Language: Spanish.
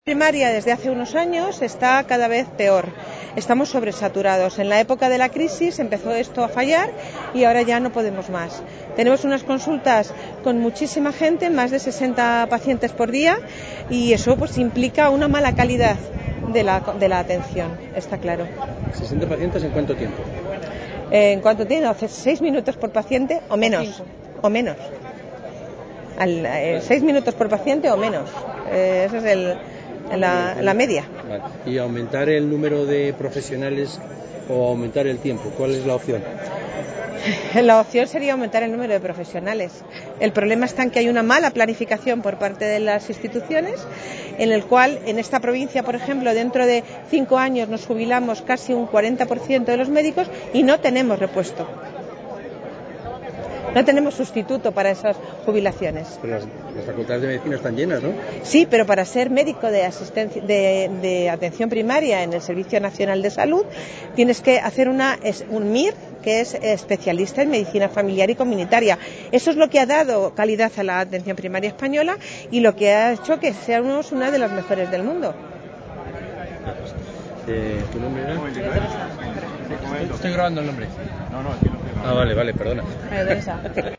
Primaria desde hace unos años está cada vez peor. Estamos sobresaturados. En la época de la crisis empezó esto a fallar y ahora ya no podemos más. Tenemos unas consultas con muchísima gente, más de 60 pacientes por día, y eso pues implica una mala calidad de la atención, está claro. ¿60 pacientes en cuánto tiempo? ¿En cuánto tiempo? Hace 6 minutos por paciente o menos. O menos. 6 minutos por paciente o menos. Esa es la media. Vale. ¿Y aumentar el número de profesionales o aumentar el tiempo? ¿Cuál es la opción? La opción sería aumentar el número de profesionales. El problema está en que hay una mala planificación por parte de las instituciones, en el cual en esta provincia, por ejemplo, dentro de 5 años nos jubilamos casi un 40% de los médicos y no tenemos repuesto. No tenemos sustituto para esas jubilaciones. Pero las facultades de medicina están llenas, ¿no? Sí, pero para ser médico de atención primaria en el Servicio Nacional de Salud tienes que hacer un MIR, que es especialista en medicina familiar y comunitaria. Eso es lo que ha dado calidad a la atención primaria española y lo que ha hecho que seamos una de las mejores del mundo. ¿Tu nombre era? Estoy grabando el nombre. No, aquí no. Vale, perdona.